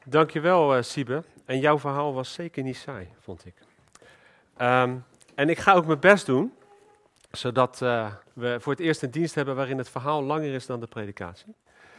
Dankjewel, Siebe. En jouw verhaal was zeker niet saai, vond ik. En ik ga ook mijn best doen, zodat we voor het eerst een dienst hebben waarin het verhaal langer is dan de predikatie.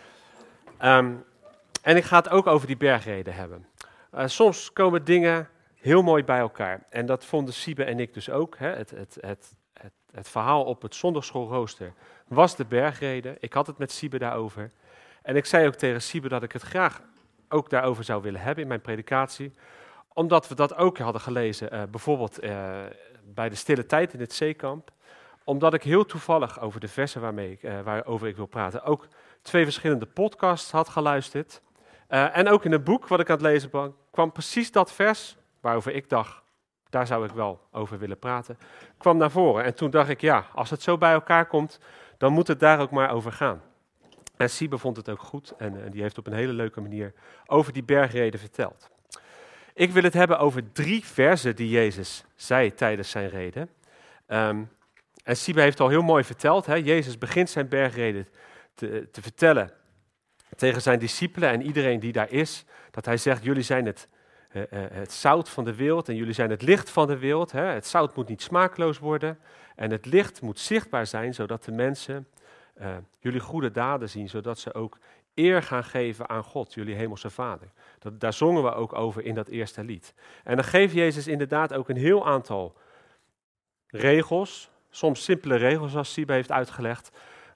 En ik ga het ook over die bergreden hebben. Soms komen dingen heel mooi bij elkaar. En dat vonden Siebe en ik dus ook. Hè. Het verhaal op het zondagschoolrooster was de bergreden. Ik had het met Siebe daarover. En ik zei ook tegen Siebe dat ik het graag ook daarover zou willen hebben in mijn predikatie. Omdat we dat ook hadden gelezen, bijvoorbeeld bij de stille tijd in het zeekamp. Omdat ik heel toevallig over de versen waarover ik wil praten, ook 2 verschillende podcasts had geluisterd. En ook in een boek wat ik aan het lezen ben, kwam precies dat vers waarover ik dacht, daar zou ik wel over willen praten, kwam naar voren. En toen dacht ik, ja, als het zo bij elkaar komt, dan moet het daar ook maar over gaan. En Siebe vond het ook goed en die heeft op een hele leuke manier over die bergreden verteld. Ik wil het hebben over 3 versen die Jezus zei tijdens zijn reden. En Siebe heeft al heel mooi verteld, hè? Jezus begint zijn bergreden te vertellen tegen zijn discipelen en iedereen die daar is. Dat hij zegt, jullie zijn het zout van de wereld en jullie zijn het licht van de wereld. Hè? Het zout moet niet smakeloos worden en het licht moet zichtbaar zijn, zodat de mensen jullie goede daden zien, zodat ze ook eer gaan geven aan God, jullie hemelse Vader. Daar zongen we ook over in dat eerste lied. En dan geeft Jezus inderdaad ook een heel aantal regels, soms simpele regels zoals Siebe heeft uitgelegd,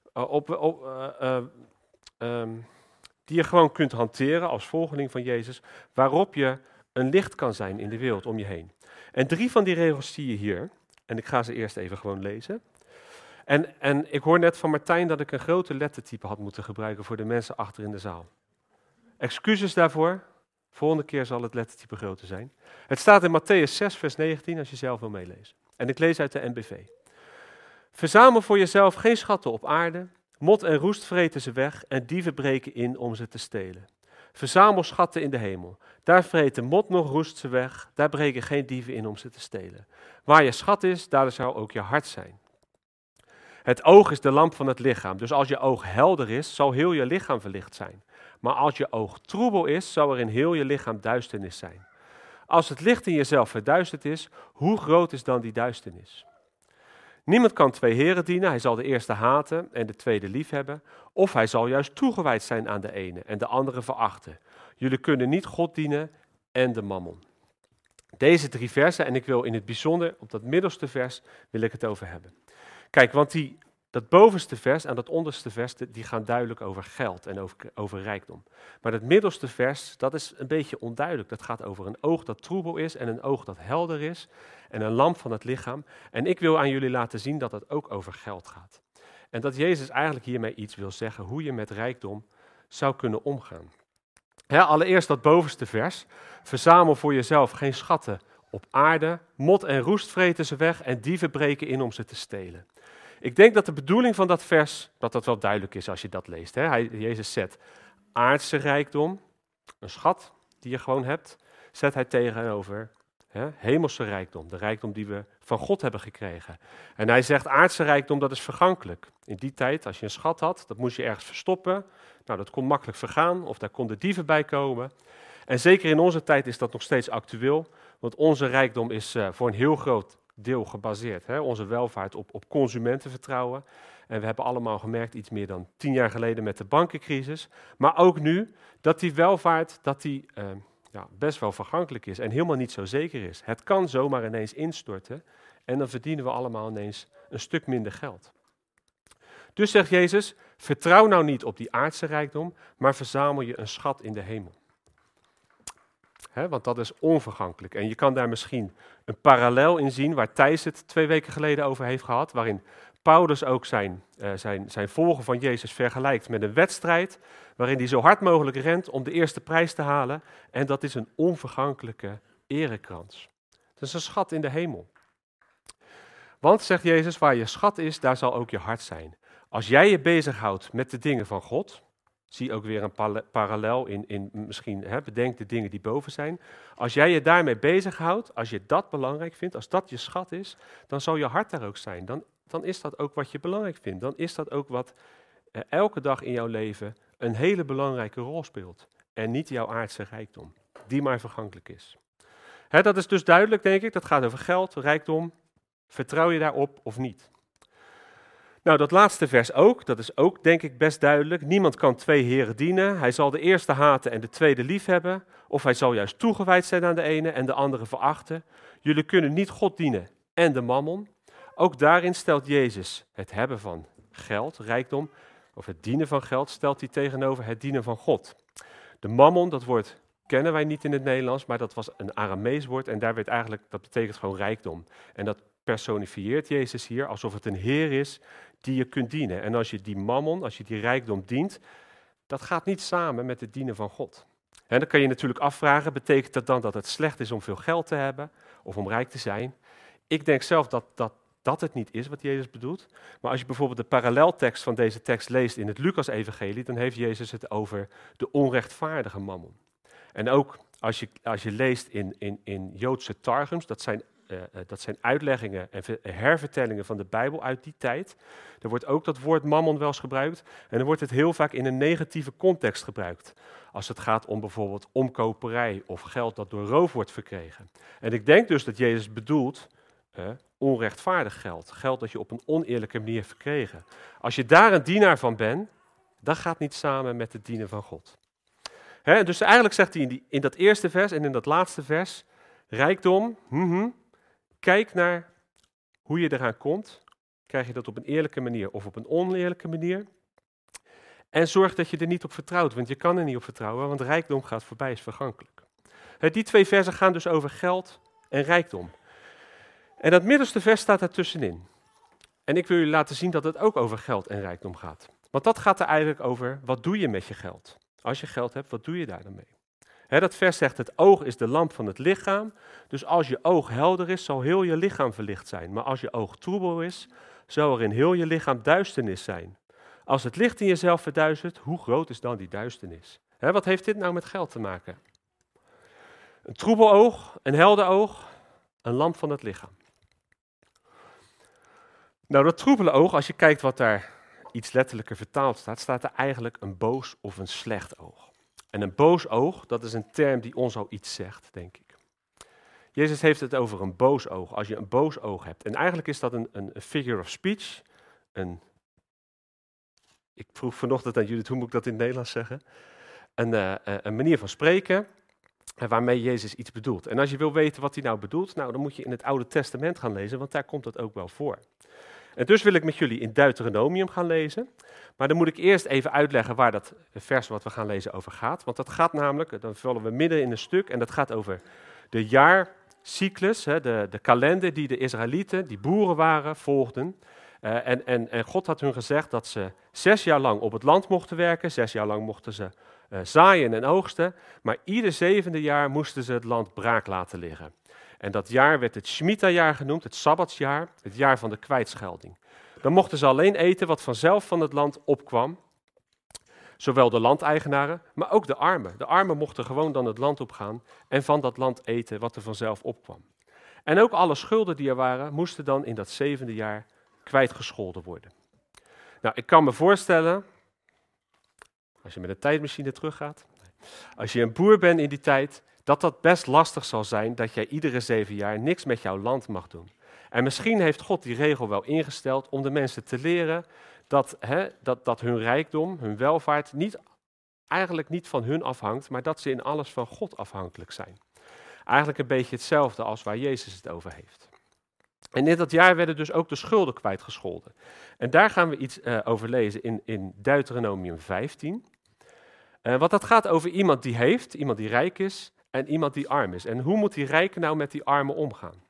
die je gewoon kunt hanteren als volgeling van Jezus, waarop je een licht kan zijn in de wereld om je heen. En 3 van die regels zie je hier, en ik ga ze eerst even gewoon lezen. En ik hoor net van Martijn dat ik een grote lettertype had moeten gebruiken voor de mensen achter in de zaal. Excuses daarvoor, volgende keer zal het lettertype groter zijn. Het staat in Mattheüs 6 vers 19 als je zelf wil meelezen. En ik lees uit de NBV. Verzamel voor jezelf geen schatten op aarde, mot en roest vreten ze weg en dieven breken in om ze te stelen. Verzamel schatten in de hemel. Daar vreten mot nog roest ze weg, daar breken geen dieven in om ze te stelen. Waar je schat is, daar zal ook je hart zijn. Het oog is de lamp van het lichaam, dus als je oog helder is, zal heel je lichaam verlicht zijn. Maar als je oog troebel is, zal er in heel je lichaam duisternis zijn. Als het licht in jezelf verduisterd is, hoe groot is dan die duisternis? Niemand kan 2 heren dienen, hij zal de eerste haten en de tweede liefhebben, of hij zal juist toegewijd zijn aan de ene en de andere verachten. Jullie kunnen niet God dienen en de mammon. Deze 3 versen, en ik wil in het bijzonder op dat middelste vers, wil ik het over hebben. Kijk, want dat bovenste vers en dat onderste vers, die gaan duidelijk over geld en over rijkdom. Maar dat middelste vers, dat is een beetje onduidelijk. Dat gaat over een oog dat troebel is en een oog dat helder is en een lamp van het lichaam. En ik wil aan jullie laten zien dat het ook over geld gaat. En dat Jezus eigenlijk hiermee iets wil zeggen, hoe je met rijkdom zou kunnen omgaan. Allereerst dat bovenste vers. Verzamel voor jezelf geen schatten op aarde, mot en roest vreten ze weg en dieven breken in om ze te stelen. Ik denk dat de bedoeling van dat vers, dat wel duidelijk is als je dat leest. Jezus zet aardse rijkdom, een schat die je gewoon hebt, zet hij tegenover hemelse rijkdom, de rijkdom die we van God hebben gekregen. En hij zegt aardse rijkdom, dat is vergankelijk. In die tijd, als je een schat had, dat moest je ergens verstoppen. Nou, dat kon makkelijk vergaan of daar konden dieven bij komen. En zeker in onze tijd is dat nog steeds actueel, want onze rijkdom is voor een heel groot deel gebaseerd. Onze welvaart op consumentenvertrouwen. En we hebben allemaal gemerkt, iets meer dan 10 jaar geleden met de bankencrisis. Maar ook nu, dat die welvaart best wel vergankelijk is en helemaal niet zo zeker is. Het kan zomaar ineens instorten en dan verdienen we allemaal ineens een stuk minder geld. Dus zegt Jezus, vertrouw nou niet op die aardse rijkdom, maar verzamel je een schat in de hemel. Want dat is onvergankelijk. En je kan daar misschien een parallel in zien, waar Thijs het 2 weken geleden over heeft gehad, waarin Paulus ook zijn volgen van Jezus vergelijkt met een wedstrijd, waarin hij zo hard mogelijk rent om de eerste prijs te halen. En dat is een onvergankelijke erekrans. Dat is een schat in de hemel. Want, zegt Jezus, waar je schat is, daar zal ook je hart zijn. Als jij je bezighoudt met de dingen van God, zie ook weer een parallel in misschien, bedenk de dingen die boven zijn. Als jij je daarmee bezighoudt, als je dat belangrijk vindt, als dat je schat is, dan zal je hart daar ook zijn. Dan is dat ook wat je belangrijk vindt. Dan is dat ook wat elke dag in jouw leven een hele belangrijke rol speelt. en niet jouw aardse rijkdom, die maar vergankelijk is. Dat is dus duidelijk, denk ik. Dat gaat over geld, rijkdom. Vertrouw je daarop of niet? Nou, dat laatste vers ook. Dat is ook, denk ik, best duidelijk. Niemand kan twee heren dienen. Hij zal de eerste haten en de tweede liefhebben. Of hij zal juist toegewijd zijn aan de ene en de andere verachten. Jullie kunnen niet God dienen en de mammon. Ook daarin stelt Jezus het hebben van geld, rijkdom, of het dienen van geld, stelt hij tegenover het dienen van God. De mammon, dat woord kennen wij niet in het Nederlands, maar dat was een Aramees woord en daar werd eigenlijk, dat betekent gewoon rijkdom. En dat personifieert Jezus hier alsof het een Heer is die je kunt dienen. En als je die mammon, als je die rijkdom dient, dat gaat niet samen met het dienen van God. En dan kan je natuurlijk afvragen, betekent dat dan dat het slecht is om veel geld te hebben of om rijk te zijn? Ik denk zelf dat het niet is wat Jezus bedoelt. Maar als je bijvoorbeeld de paralleltekst van deze tekst leest in het Lucas-evangelie, dan heeft Jezus het over de onrechtvaardige mammon. En ook als je leest in Joodse targums, dat zijn uitleggingen en hervertellingen van de Bijbel uit die tijd. Er wordt ook dat woord mammon wel eens gebruikt. En dan wordt het heel vaak in een negatieve context gebruikt. Als het gaat om bijvoorbeeld omkoperij of geld dat door roof wordt verkregen. En ik denk dus dat Jezus bedoelt onrechtvaardig geld. Geld dat je op een oneerlijke manier hebt verkregen. Als je daar een dienaar van bent, dat gaat niet samen met het dienen van God. Dus eigenlijk zegt hij in dat eerste vers en in dat laatste vers, rijkdom, kijk naar hoe je eraan komt. Krijg je dat op een eerlijke manier of op een oneerlijke manier? En zorg dat je er niet op vertrouwt, want je kan er niet op vertrouwen, want rijkdom gaat voorbij, is vergankelijk. Die twee versen gaan dus over geld en rijkdom. En dat middelste vers staat daartussenin. En ik wil jullie laten zien dat het ook over geld en rijkdom gaat. Want dat gaat er eigenlijk over, wat doe je met je geld? Als je geld hebt, wat doe je daar dan mee? Dat vers zegt, het oog is de lamp van het lichaam. Dus als je oog helder is, zal heel je lichaam verlicht zijn. Maar als je oog troebel is, zal er in heel je lichaam duisternis zijn. Als het licht in jezelf verduistert, hoe groot is dan die duisternis? Wat heeft dit nou met geld te maken? Een troebel oog, een helder oog, een lamp van het lichaam. Nou, dat troebele oog, als je kijkt wat daar iets letterlijker vertaald staat, staat er eigenlijk een boos of een slecht oog. En een boos oog, dat is een term die ons al iets zegt, denk ik. Jezus heeft het over een boos oog, als je een boos oog hebt. En eigenlijk is dat een figure of speech. Ik vroeg vanochtend aan Judith, hoe moet ik dat in het Nederlands zeggen? Een manier van spreken waarmee Jezus iets bedoelt. En als je wil weten wat hij nou bedoelt, dan moet je in het Oude Testament gaan lezen, want daar komt dat ook wel voor. En dus wil ik met jullie in Deuteronomium gaan lezen. Maar dan moet ik eerst even uitleggen waar dat vers wat we gaan lezen over gaat. Want dat gaat namelijk, dan vallen we midden in een stuk, en dat gaat over de jaarcyclus, de kalender die de Israëlieten, die boeren waren, volgden. En God had hun gezegd dat ze 6 jaar lang op het land mochten werken, 6 jaar lang mochten ze zaaien en oogsten, maar ieder 7e jaar moesten ze het land braak laten liggen. En dat jaar werd het Shemitah-jaar genoemd, het Sabbatsjaar, het jaar van de kwijtschelding. Dan mochten ze alleen eten wat vanzelf van het land opkwam. Zowel de landeigenaren, maar ook de armen. De armen mochten gewoon dan het land opgaan en van dat land eten wat er vanzelf opkwam. En ook alle schulden die er waren, moesten dan in dat 7e jaar kwijtgescholden worden. Nou, ik kan me voorstellen, als je met een tijdmachine teruggaat, als je een boer bent in die tijd, dat best lastig zal zijn dat jij iedere 7 jaar niks met jouw land mag doen. En misschien heeft God die regel wel ingesteld om de mensen te leren dat hun rijkdom, hun welvaart eigenlijk niet van hun afhangt, maar dat ze in alles van God afhankelijk zijn. Eigenlijk een beetje hetzelfde als waar Jezus het over heeft. En in dat jaar werden dus ook de schulden kwijtgescholden. En daar gaan we iets over lezen in Deuteronomium 15. Want dat gaat over iemand die heeft, iemand die rijk is en iemand die arm is. En hoe moet die rijke nou met die armen omgaan?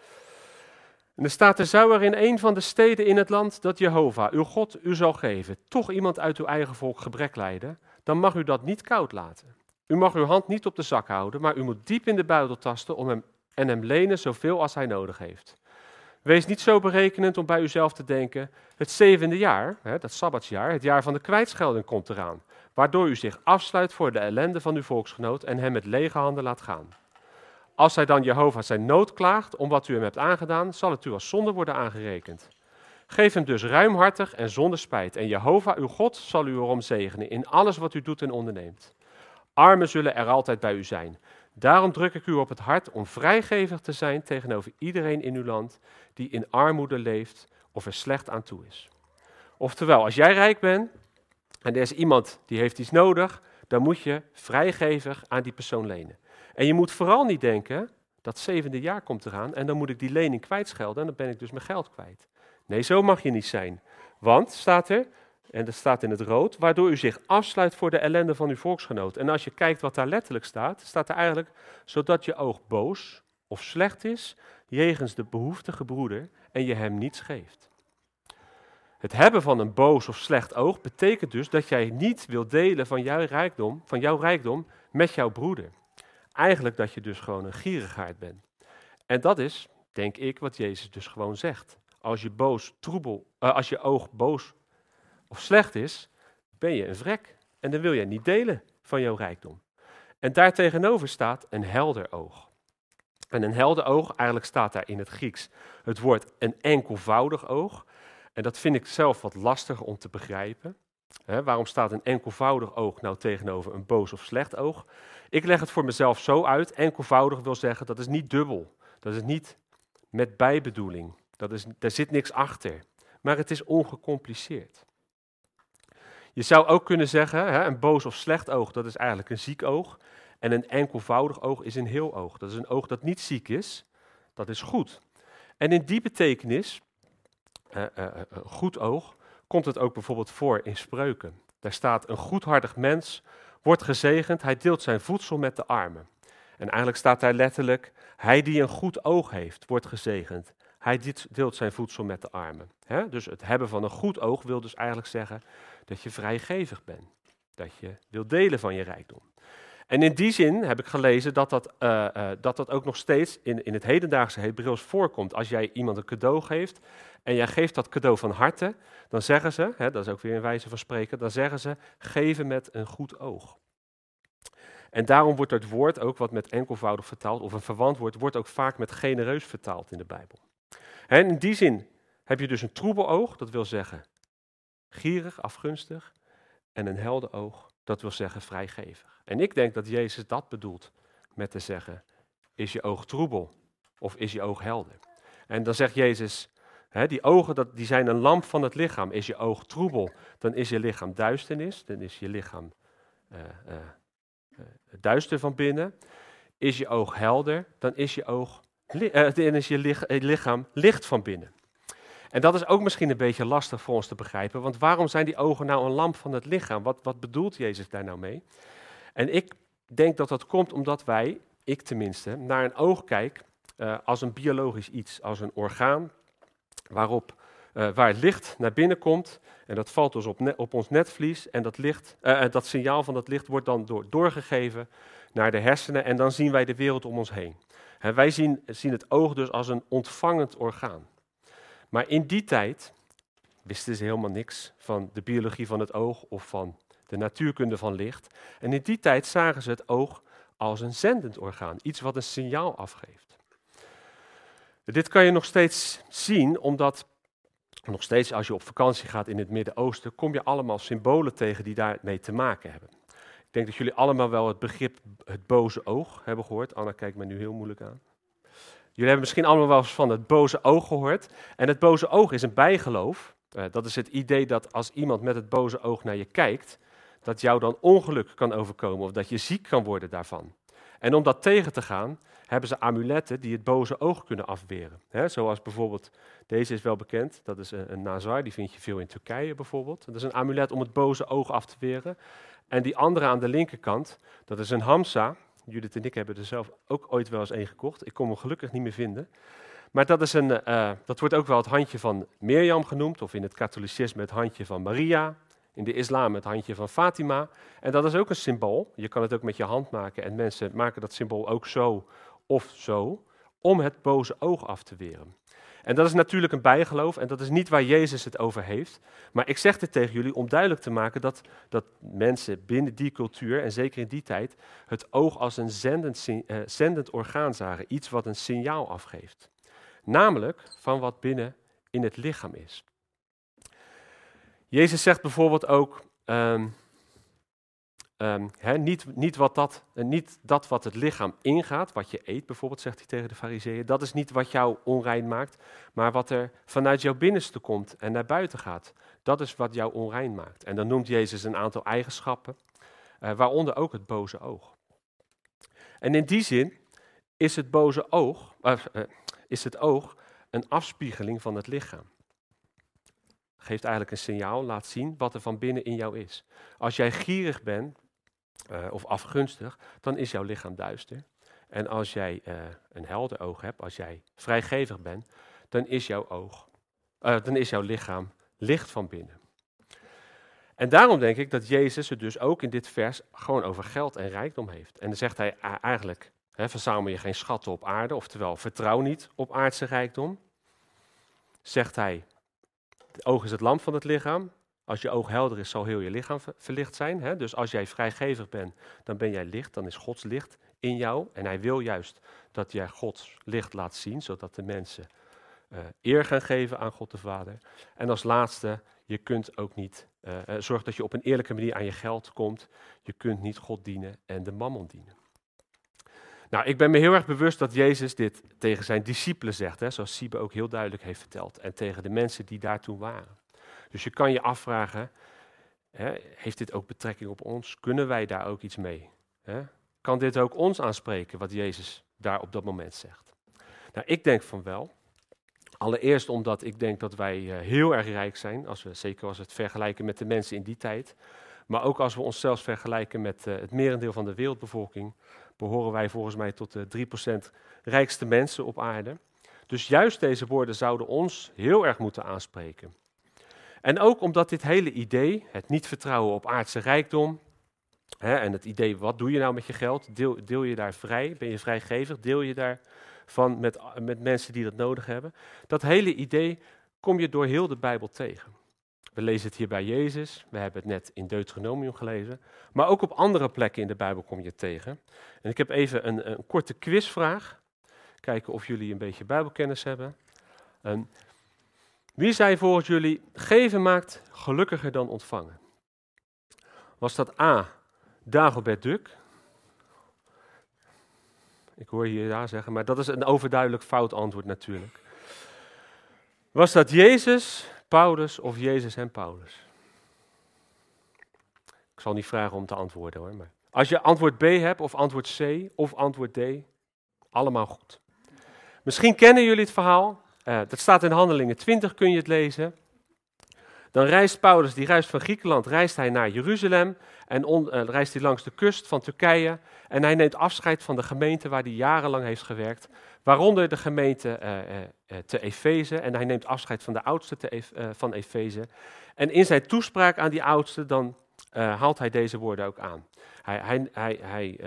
En er staat, er zou er in een van de steden in het land dat Jehovah, uw God, u zal geven, toch iemand uit uw eigen volk gebrek lijden, dan mag u dat niet koud laten. U mag uw hand niet op de zak houden, maar u moet diep in de buidel tasten en hem lenen zoveel als hij nodig heeft. Wees niet zo berekenend om bij uzelf te denken, het 7e jaar, dat Sabbatsjaar, het jaar van de kwijtschelding komt eraan, waardoor u zich afsluit voor de ellende van uw volksgenoot en hem met lege handen laat gaan. Als hij dan Jehovah zijn nood klaagt om wat u hem hebt aangedaan, zal het u als zonde worden aangerekend. Geef hem dus ruimhartig en zonder spijt, en Jehovah uw God zal u erom zegenen in alles wat u doet en onderneemt. Armen zullen er altijd bij u zijn. Daarom druk ik u op het hart om vrijgevig te zijn tegenover iedereen in uw land die in armoede leeft of er slecht aan toe is. Oftewel, als jij rijk bent en er is iemand die heeft iets nodig, dan moet je vrijgevig aan die persoon lenen. En je moet vooral niet denken, dat 7e jaar komt eraan en dan moet ik die lening kwijtschelden en dan ben ik dus mijn geld kwijt. Nee, zo mag je niet zijn. Want, staat er, en dat staat in het rood, waardoor u zich afsluit voor de ellende van uw volksgenoot. En als je kijkt wat daar letterlijk staat, staat er eigenlijk, zodat je oog boos of slecht is, jegens de behoeftige broeder en je hem niets geeft. Het hebben van een boos of slecht oog betekent dus dat jij niet wilt delen van jouw rijkdom met jouw broeder. Eigenlijk dat je dus gewoon een gierigaard bent. En dat is, denk ik, wat Jezus dus gewoon zegt. Als je oog boos of slecht is, ben je een vrek. En dan wil jij niet delen van jouw rijkdom. En daartegenover staat een helder oog. En een helder oog, eigenlijk staat daar in het Grieks het woord een enkelvoudig oog. En dat vind ik zelf wat lastig om te begrijpen. Waarom staat een enkelvoudig oog nou tegenover een boos of slecht oog? Ik leg het voor mezelf zo uit. Enkelvoudig wil zeggen, dat is niet dubbel. Dat is niet met bijbedoeling. Daar zit niks achter. Maar het is ongecompliceerd. Je zou ook kunnen zeggen, een boos of slecht oog, dat is eigenlijk een ziek oog. En een enkelvoudig oog is een heel oog. Dat is een oog dat niet ziek is. Dat is goed. En in die betekenis, een goed oog, komt het ook bijvoorbeeld voor in Spreuken. Daar staat, een goedhartig mens wordt gezegend, hij deelt zijn voedsel met de armen. En eigenlijk staat daar letterlijk, hij die een goed oog heeft, wordt gezegend. Hij deelt zijn voedsel met de armen. Dus het hebben van een goed oog wil dus eigenlijk zeggen dat je vrijgevig bent. Dat je wilt delen van je rijkdom. En in die zin heb ik gelezen dat ook nog steeds in het hedendaagse Hebreeuws voorkomt. Als jij iemand een cadeau geeft en jij geeft dat cadeau van harte, dan zeggen ze, dat is ook weer een wijze van spreken, dan zeggen ze geven met een goed oog. En daarom wordt het woord ook wat met enkelvoudig vertaald, of een verwant woord, wordt ook vaak met genereus vertaald in de Bijbel. En in die zin heb je dus een troebel oog, dat wil zeggen gierig, afgunstig, en een helder oog, dat wil zeggen vrijgevig. En ik denk dat Jezus dat bedoelt met te zeggen, is je oog troebel of is je oog helder? En dan zegt Jezus, die ogen die zijn een lamp van het lichaam. Is je oog troebel, dan is je lichaam duisternis, dan is je lichaam duister van binnen. Is je oog helder, dan is je lichaam licht van binnen. En dat is ook misschien een beetje lastig voor ons te begrijpen, want waarom zijn die ogen nou een lamp van het lichaam? Wat bedoelt Jezus daar nou mee? En ik denk dat dat komt omdat ik tenminste, naar een oog kijk als een biologisch iets, als een orgaan waar het licht naar binnen komt en dat valt dus op ons netvlies en dat signaal van dat licht wordt dan doorgegeven naar de hersenen en dan zien wij de wereld om ons heen. Wij zien het oog dus als een ontvangend orgaan. Maar in die tijd wisten ze helemaal niks van de biologie van het oog of van de natuurkunde van licht. En in die tijd zagen ze het oog als een zendend orgaan, iets wat een signaal afgeeft. Dit kan je nog steeds zien, omdat nog steeds als je op vakantie gaat in het Midden-Oosten, kom je allemaal symbolen tegen die daarmee te maken hebben. Ik denk dat jullie allemaal wel het begrip het boze oog hebben gehoord. Anna kijkt me nu heel moeilijk aan. Jullie hebben misschien allemaal wel eens van het boze oog gehoord. En het boze oog is een bijgeloof. Dat is het idee dat als iemand met het boze oog naar je kijkt, dat jou dan ongeluk kan overkomen of dat je ziek kan worden daarvan. En om dat tegen te gaan, hebben ze amuletten die het boze oog kunnen afweren. Zoals bijvoorbeeld, deze is wel bekend, dat is een nazar, die vind je veel in Turkije bijvoorbeeld. Dat is een amulet om het boze oog af te weren. En die andere aan de linkerkant, dat is een hamsa. Judith en ik hebben er zelf ook ooit wel eens een gekocht. Ik kon hem gelukkig niet meer vinden. Maar dat wordt ook wel het handje van Mirjam genoemd, of in het katholicisme het handje van Maria, in de islam het handje van Fatima. En dat is ook een symbool. Je kan het ook met je hand maken en mensen maken dat symbool ook zo of zo, om het boze oog af te weren. En dat is natuurlijk een bijgeloof en dat is niet waar Jezus het over heeft. Maar ik zeg dit tegen jullie om duidelijk te maken dat mensen binnen die cultuur, en zeker in die tijd, het oog als een zendend orgaan zagen. Iets wat een signaal afgeeft. Namelijk van wat binnen in het lichaam is. Jezus zegt bijvoorbeeld ook niet dat wat het lichaam ingaat, wat je eet bijvoorbeeld, zegt hij tegen de farizeeën. Dat is niet wat jou onrein maakt, maar wat er vanuit jouw binnenste komt en naar buiten gaat. Dat is wat jou onrein maakt. En dan noemt Jezus een aantal eigenschappen, waaronder ook het boze oog. En in die zin is het boze oog, is het oog een afspiegeling van het lichaam. Geeft eigenlijk een signaal, laat zien wat er van binnen in jou is. Als jij gierig bent, of afgunstig, dan is jouw lichaam duister. En als jij een helder oog hebt, als jij vrijgevig bent, dan is jouw lichaam licht van binnen. En daarom denk ik dat Jezus het dus ook in dit vers gewoon over geld en rijkdom heeft. En dan zegt hij eigenlijk, verzamel je geen schatten op aarde, oftewel vertrouw niet op aardse rijkdom. Zegt hij, het oog is het lamp van het lichaam. Als je oog helder is, zal heel je lichaam verlicht zijn. Dus als jij vrijgevig bent, dan ben jij licht, dan is Gods licht in jou. En hij wil juist dat jij Gods licht laat zien, zodat de mensen eer gaan geven aan God de Vader. En als laatste, je kunt ook niet, zorg dat je op een eerlijke manier aan je geld komt. Je kunt niet God dienen en de mammon dienen. Nou, ik ben me heel erg bewust dat Jezus dit tegen zijn discipelen zegt, zoals Siebe ook heel duidelijk heeft verteld. En tegen de mensen die daartoe waren. Dus je kan je afvragen, heeft dit ook betrekking op ons? Kunnen wij daar ook iets mee? Kan dit ook ons aanspreken, wat Jezus daar op dat moment zegt? Nou, ik denk van wel. Allereerst omdat ik denk dat wij heel erg rijk zijn, zeker als we het vergelijken met de mensen in die tijd. Maar ook als we onszelf vergelijken met het merendeel van de wereldbevolking, behoren wij volgens mij tot de 3% rijkste mensen op aarde. Dus juist deze woorden zouden ons heel erg moeten aanspreken. En ook omdat dit hele idee, het niet vertrouwen op aardse rijkdom, en het idee, wat doe je nou met je geld? Deel je daar vrij? Ben je vrijgevig? Deel je daarvan met mensen die dat nodig hebben? Dat hele idee kom je door heel de Bijbel tegen. We lezen het hier bij Jezus, we hebben het net in Deuteronomium gelezen, maar ook op andere plekken in de Bijbel kom je het tegen. En ik heb even een korte quizvraag, kijken of jullie een beetje Bijbelkennis hebben. Wie zei volgens jullie, geven maakt gelukkiger dan ontvangen? Was dat A, Dagobert Duck? Ik hoor hier ja zeggen, maar dat is een overduidelijk fout antwoord natuurlijk. Was dat Jezus, Paulus of Jezus en Paulus? Ik zal niet vragen om te antwoorden hoor. Maar als je antwoord B hebt of antwoord C of antwoord D, allemaal goed. Misschien kennen jullie het verhaal. Dat staat in Handelingen 20, kun je het lezen. Dan reist Paulus, die reist van Griekenland, reist hij naar Jeruzalem en reist hij langs de kust van Turkije. En hij neemt afscheid van de gemeente waar hij jarenlang heeft gewerkt, waaronder de gemeente te Efeze. En hij neemt afscheid van de oudste van Efeze. En in zijn toespraak aan die oudste, dan haalt hij deze woorden ook aan. Hij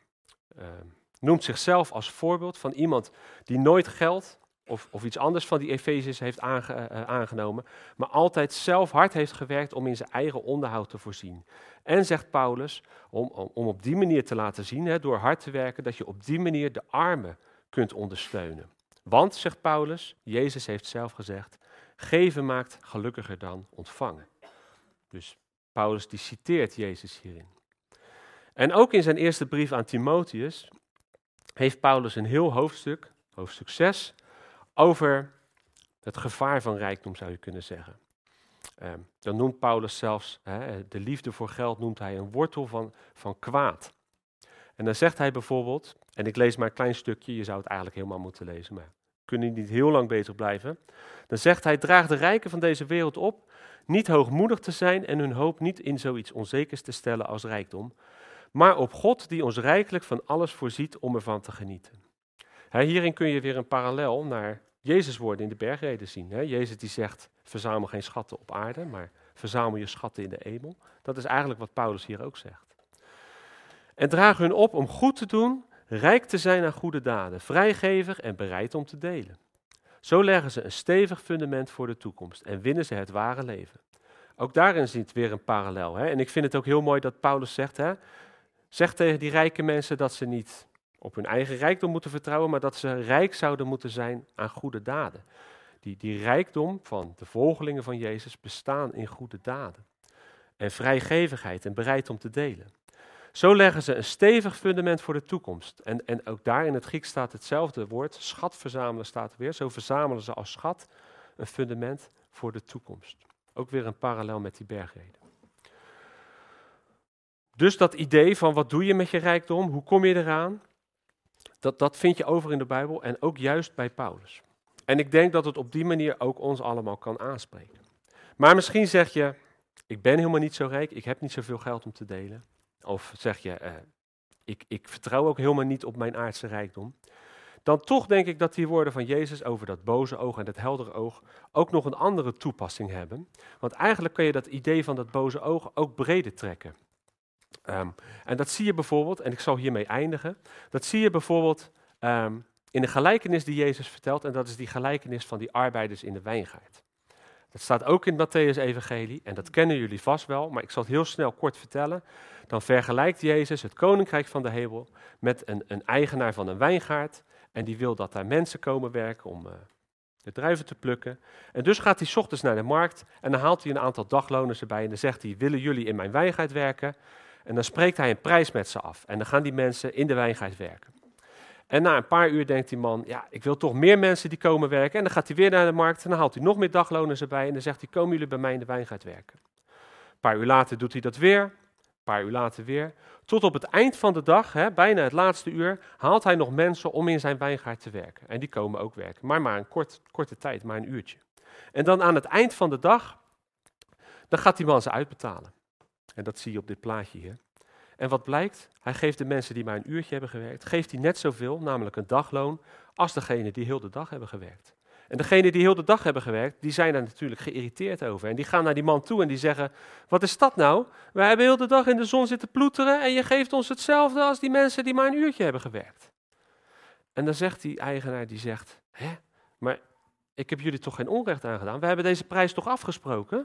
noemt zichzelf als voorbeeld van iemand die nooit geld of iets anders van die Efeziërs heeft aangenomen, maar altijd zelf hard heeft gewerkt om in zijn eigen onderhoud te voorzien. En zegt Paulus, om op die manier te laten zien, door hard te werken, dat je op die manier de armen kunt ondersteunen. Want, zegt Paulus, Jezus heeft zelf gezegd, geven maakt gelukkiger dan ontvangen. Dus Paulus die citeert Jezus hierin. En ook in zijn eerste brief aan Timotheus heeft Paulus een heel hoofdstuk 6, over het gevaar van rijkdom, zou je kunnen zeggen. Dan noemt Paulus zelfs, de liefde voor geld noemt hij een wortel van kwaad. En dan zegt hij bijvoorbeeld, en ik lees maar een klein stukje, je zou het eigenlijk helemaal moeten lezen, maar we kunnen niet heel lang bezig blijven. Dan zegt hij, draag de rijken van deze wereld op, niet hoogmoedig te zijn en hun hoop niet in zoiets onzekers te stellen als rijkdom, maar op God die ons rijkelijk van alles voorziet om ervan te genieten. Hierin kun je weer een parallel naar Jezus' woorden in de bergreden zien. Jezus die zegt, verzamel geen schatten op aarde, maar verzamel je schatten in de hemel. Dat is eigenlijk wat Paulus hier ook zegt. En draag hun op om goed te doen, rijk te zijn aan goede daden, vrijgevig en bereid om te delen. Zo leggen ze een stevig fundament voor de toekomst en winnen ze het ware leven. Ook daarin zit weer een parallel. En ik vind het ook heel mooi dat Paulus zegt tegen die rijke mensen dat ze niet op hun eigen rijkdom moeten vertrouwen, maar dat ze rijk zouden moeten zijn aan goede daden. Die rijkdom van de volgelingen van Jezus bestaan in goede daden. En vrijgevigheid en bereid om te delen. Zo leggen ze een stevig fundament voor de toekomst. En ook daar in het Grieks staat hetzelfde woord, schat verzamelen staat er weer. Zo verzamelen ze als schat een fundament voor de toekomst. Ook weer een parallel met die bergreden. Dus dat idee van wat doe je met je rijkdom, hoe kom je eraan, dat vind je over in de Bijbel en ook juist bij Paulus. En ik denk dat het op die manier ook ons allemaal kan aanspreken. Maar misschien zeg je, ik ben helemaal niet zo rijk, ik heb niet zoveel geld om te delen. Of zeg je, ik vertrouw ook helemaal niet op mijn aardse rijkdom. Dan toch denk ik dat die woorden van Jezus over dat boze oog en dat heldere oog ook nog een andere toepassing hebben. Want eigenlijk kun je dat idee van dat boze oog ook breder trekken. En dat zie je bijvoorbeeld, en ik zal hiermee eindigen, dat zie je bijvoorbeeld in de gelijkenis die Jezus vertelt, en dat is die gelijkenis van die arbeiders in de wijngaard. Dat staat ook in het Mattheüs-evangelie, en dat kennen jullie vast wel, maar ik zal het heel snel kort vertellen. Dan vergelijkt Jezus het koninkrijk van de hemel met een eigenaar van een wijngaard, en die wil dat daar mensen komen werken om de druiven te plukken. En dus gaat hij 's ochtends naar de markt, en dan haalt hij een aantal dagloners erbij, en dan zegt hij, willen jullie in mijn wijngaard werken? En dan spreekt hij een prijs met ze af, en dan gaan die mensen in de wijngaard werken. En na een paar uur denkt die man, ja, ik wil toch meer mensen die komen werken. En dan gaat hij weer naar de markt en dan haalt hij nog meer dagloners erbij. En dan zegt hij, komen jullie bij mij in de wijngaard werken? Een paar uur later doet hij dat weer, een paar uur later weer. Tot op het eind van de dag, bijna het laatste uur, haalt hij nog mensen om in zijn wijngaard te werken. En die komen ook werken, maar een korte tijd, maar een uurtje. En dan aan het eind van de dag, dan gaat die man ze uitbetalen. En dat zie je op dit plaatje hier. En wat blijkt? Hij geeft de mensen die maar een uurtje hebben gewerkt, geeft hij net zoveel, namelijk een dagloon, als degene die heel de dag hebben gewerkt. En degenen die heel de dag hebben gewerkt, die zijn daar natuurlijk geïrriteerd over. En die gaan naar die man toe en die zeggen, wat is dat nou? Wij hebben heel de dag in de zon zitten ploeteren en je geeft ons hetzelfde als die mensen die maar een uurtje hebben gewerkt. En dan zegt die eigenaar, die zegt, maar ik heb jullie toch geen onrecht aangedaan? We hebben deze prijs toch afgesproken?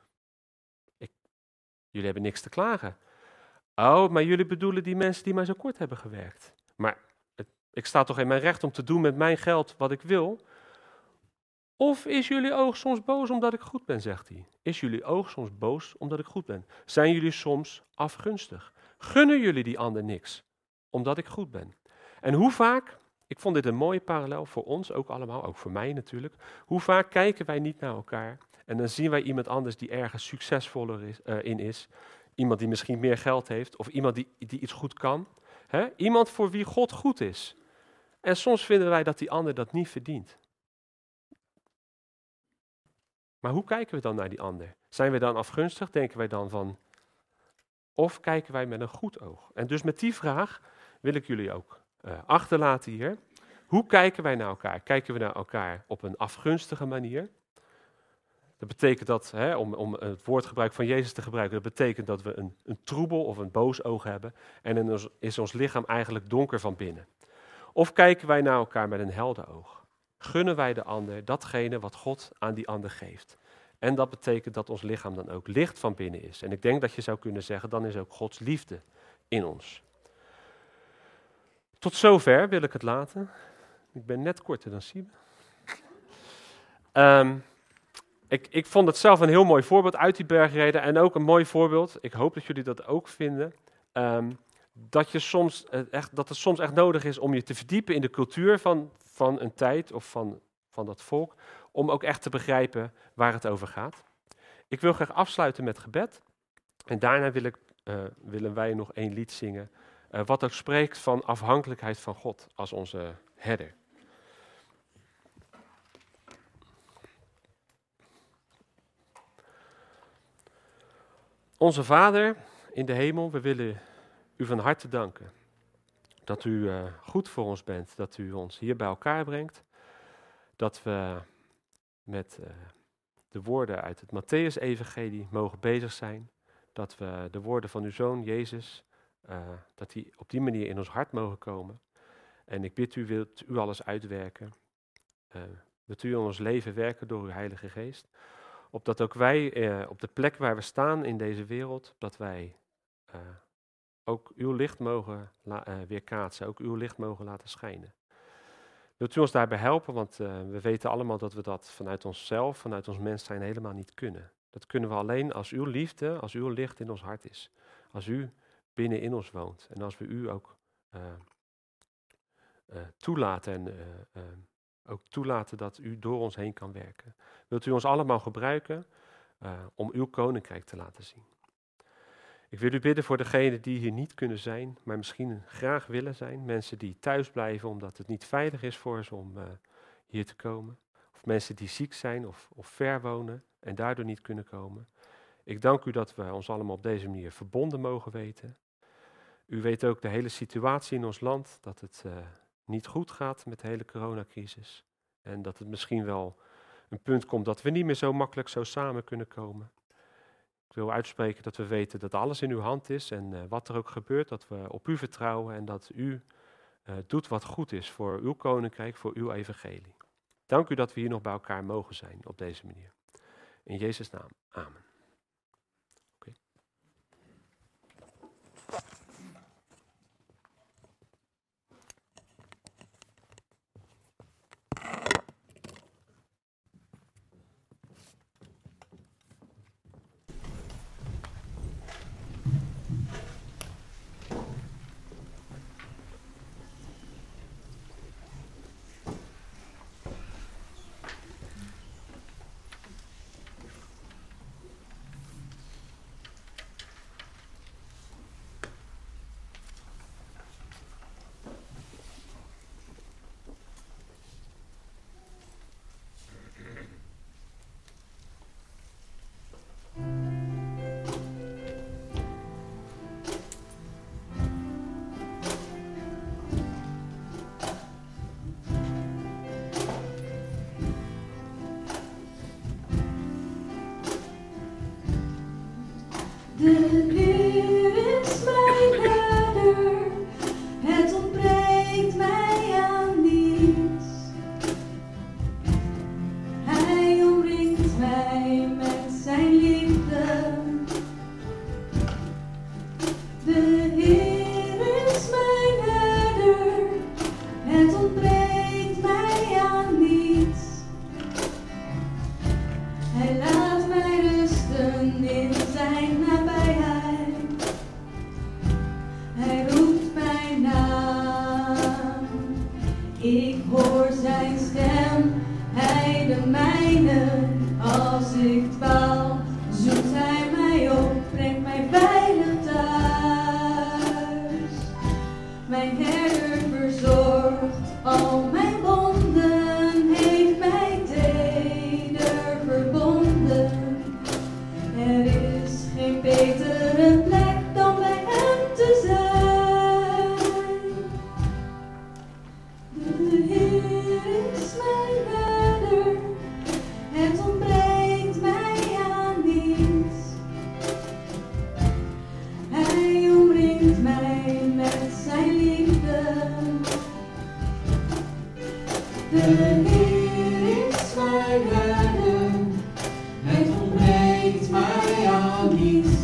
Jullie hebben niks te klagen. Oh, maar jullie bedoelen die mensen die maar zo kort hebben gewerkt. Maar ik sta toch in mijn recht om te doen met mijn geld wat ik wil? Of is jullie oog soms boos omdat ik goed ben, zegt hij. Is jullie oog soms boos omdat ik goed ben? Zijn jullie soms afgunstig? Gunnen jullie die ander niks omdat ik goed ben? En hoe vaak, ik vond dit een mooie parallel voor ons ook allemaal, ook voor mij natuurlijk. Hoe vaak kijken wij niet naar elkaar en dan zien wij iemand anders die ergens succesvoller is. Iemand die misschien meer geld heeft of iemand die iets goed kan. Iemand voor wie God goed is. En soms vinden wij dat die ander dat niet verdient. Maar hoe kijken we dan naar die ander? Zijn we dan afgunstig? Denken wij dan van... Of kijken wij met een goed oog? En dus met die vraag wil ik jullie ook achterlaten hier. Hoe kijken wij naar elkaar? Kijken we naar elkaar op een afgunstige manier? Dat betekent dat, om het woordgebruik van Jezus te gebruiken, dat betekent dat we een troebel of een boos oog hebben en is ons lichaam eigenlijk donker van binnen. Of kijken wij naar elkaar met een helder oog? Gunnen wij de ander datgene wat God aan die ander geeft? En dat betekent dat ons lichaam dan ook licht van binnen is. En ik denk dat je zou kunnen zeggen, dan is ook Gods liefde in ons. Tot zover wil ik het laten. Ik ben net korter dan Siebe. Ik vond het zelf een heel mooi voorbeeld uit die bergreden en ook een mooi voorbeeld, ik hoop dat jullie dat ook vinden, dat het soms echt nodig is om je te verdiepen in de cultuur van een tijd of van dat volk, om ook echt te begrijpen waar het over gaat. Ik wil graag afsluiten met gebed en daarna willen wij nog een lied zingen, wat ook spreekt van afhankelijkheid van God als onze herder. Onze Vader in de hemel, we willen u van harte danken dat u goed voor ons bent, dat u ons hier bij elkaar brengt, dat we met de woorden uit het Mattheüs-evangelie mogen bezig zijn, dat we de woorden van uw Zoon Jezus, dat die op die manier in ons hart mogen komen. En ik bid u, wilt u alles uitwerken, wilt u in ons leven werken door uw Heilige Geest, opdat ook wij op de plek waar we staan in deze wereld, dat wij ook uw licht mogen weerkaatsen, ook uw licht mogen laten schijnen. Wilt u ons daarbij helpen, want we weten allemaal dat we dat vanuit onszelf, vanuit ons mens zijn helemaal niet kunnen. Dat kunnen we alleen als uw liefde, als uw licht in ons hart is. Als u binnenin ons woont. En als we u ook toelaten en ook toelaten dat u door ons heen kan werken. Wilt u ons allemaal gebruiken om uw koninkrijk te laten zien. Ik wil u bidden voor degenen die hier niet kunnen zijn, maar misschien graag willen zijn. Mensen die thuis blijven omdat het niet veilig is voor ze om hier te komen. Of mensen die ziek zijn of ver wonen en daardoor niet kunnen komen. Ik dank u dat we ons allemaal op deze manier verbonden mogen weten. U weet ook de hele situatie in ons land, dat het niet goed gaat met de hele coronacrisis. En dat het misschien wel een punt komt dat we niet meer zo makkelijk zo samen kunnen komen. Ik wil uitspreken dat we weten dat alles in uw hand is en wat er ook gebeurt, dat we op u vertrouwen en dat u doet wat goed is voor uw koninkrijk, voor uw evangelie. Dank u dat we hier nog bij elkaar mogen zijn op deze manier. In Jezus' naam, amen. De Heer is mijn herder, het ontbreekt mij aan niets. Hij omringt mij met zijn liefde. De Heer is mijn herder, het ontbreekt mij aan niets. Hij laat mij rusten in zijn nabijheid. Hij roept mijn naam. Ik hoor zijn stem, hij de mijne. Als ik dwaal, zoekt hij mij op, brengt mij veilig thuis. Mijn herder verzorgt al mijn wonden, heeft mij teder verbonden. Er is geen betere plek dan bij hem te zijn. De Heer is mijn herder, het ontbreekt mij aan niets. Hij omringt mij met zijn liefde. De Heer is mijn herder, het ontbreekt mij aan niets.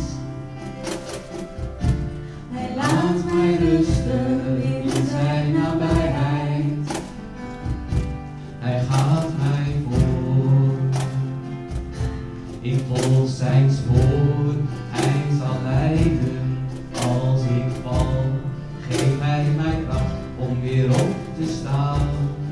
Hij laat mij rusten in zijn nabijheid. Hij gaat mij voor. Ik volg zijn spoor, hij zal leiden. Als ik val, geeft hij mij kracht om weer op te staan.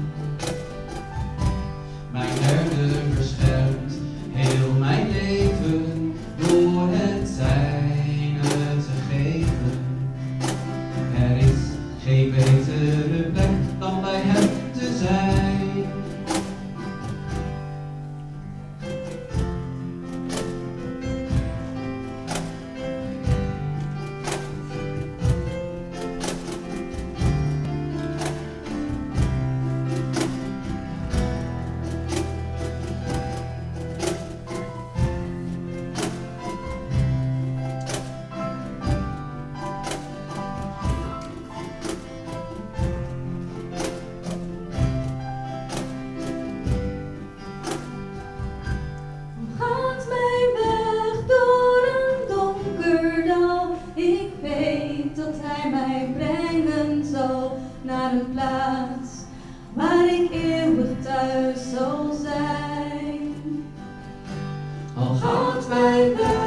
Mijn herder beschermt heel mijn leven door het zijne te geven. Er is geen betere plek dan bij hem te zijn. Gaat mijn weg door een donker dal. Ik weet dat hij mij brengen zal naar een plaats waar ik eeuwig thuis zal zijn. Al gaat mijn weg